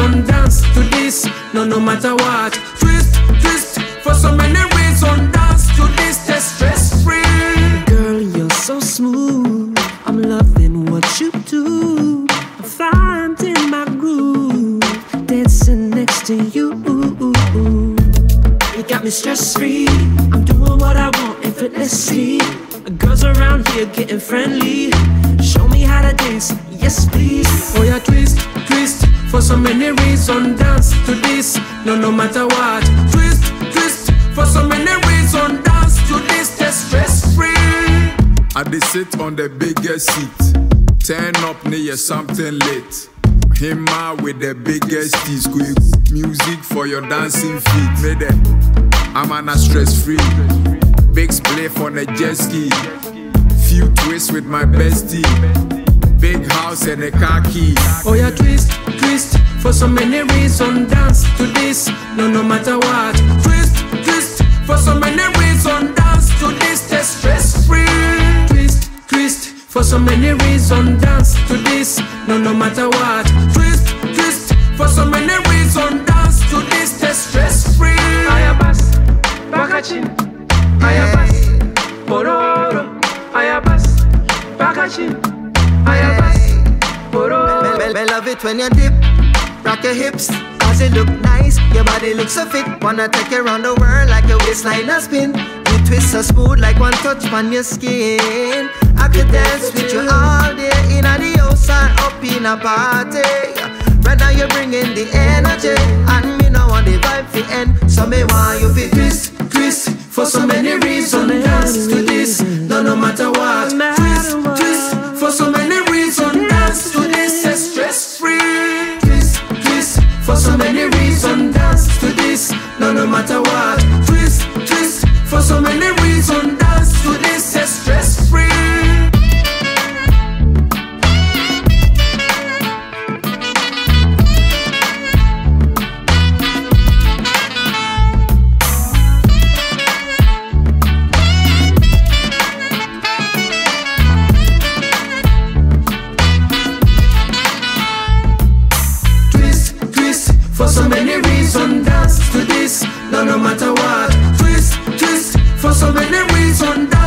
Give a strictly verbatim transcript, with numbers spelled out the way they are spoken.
reasons, dance to this, no, no matter what. Twist, twist, for so many reasons, dance to this, stay stress free. Girl, you're so smooth, I'm loving what you do. I'm finding my groove, dancing next to you. You got me stress free, I'm doing what I want effortlessly. Girls around here getting friendly, show me how to dance, yes please. Oh yeah, twist, twist, for so many reasons, dance to this, no, no matter what. Twist, twist, for so many reasons, dance to this, stay stress free. I dey sit on the biggest seat, turn up near something late. Him out with the biggest teeth, squeak music for your dancing feet. Made it, I'm on a stress free. Big split on a jet ski, few twists with my bestie. Big house and a car key. Oh yeah, twist, twist, for so many reasons, dance to this, no, no matter what. Twist, twist, for so many reasons, dance to this, stay stress free. Twist, twist, for so many reasons, dance to this, no, no matter what. Twist, twist, for so many reasons, dance to this, stay stress free. Ayabas, Bakachin, Ayabas, Bororo, Ayabas, Bakachin, Ayabas, Bororo. Me, me love it when you dip, rock your hips, cause it look nice. Your body looks so fit, wanna take you around the world like a waistline a spin. You twist so smooth like one touch on your skin. I could dance with you all day, in the ocean, up in a party. Right now you're bringing the energy, and me now want the vibe fi end. So me want you fi twist, twist, for so many reasons, dance to this, no, no matter what. Twist, twist, for so many reasons, dance to this, stay stress free. Twist, twist, for so many reasons, dance to this, no, no matter what. Twist, twist, for so many reasons, dance to this, stay stress free. For so many reasons, dance to this, no, no matter what. Twist, twist, for so many reasons, dance